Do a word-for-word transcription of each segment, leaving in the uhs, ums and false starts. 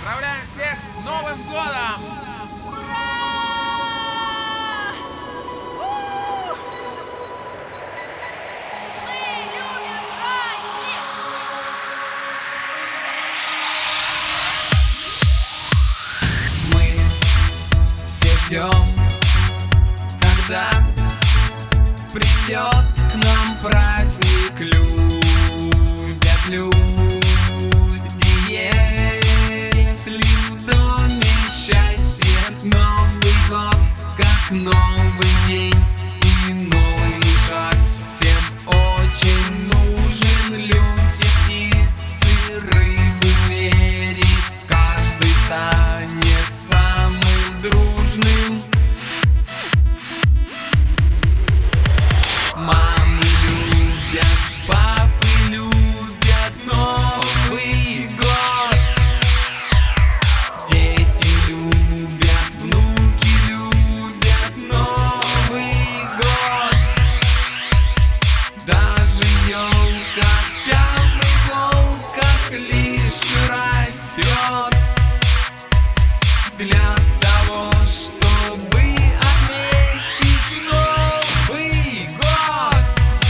Поздравляем всех с Новым годом! Мы все ждем, когда придет к нам праздник. Любят люди, если в доме счастье. Новый год, как новый день и новый шаг. Всем очень нужен люди, птицы, рыбы, звери. Каждый станет самым дружным. Мамы любят, папы любят Новый год. Дети любят, внуки любят Новый год. Даже елка вся в иголках лишь растет для того, чтобы отметить Новый год.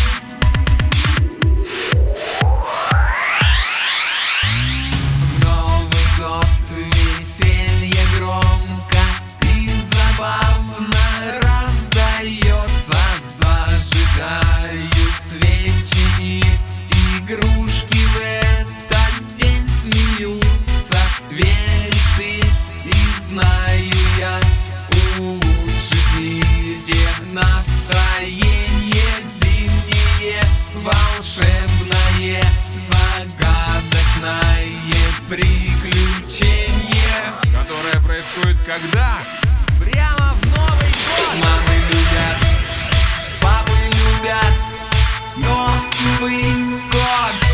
Новый год, веселье громко и забавно раздается. Зажигают свечи и игрушки, в этот день смеются. Веришь ты и знаю я, улучшит в мире настроение зимнее, волшебное, загадочное приключение, Которое происходит когда? Прямо в Новый год! мамы любят, папы любят Новый год.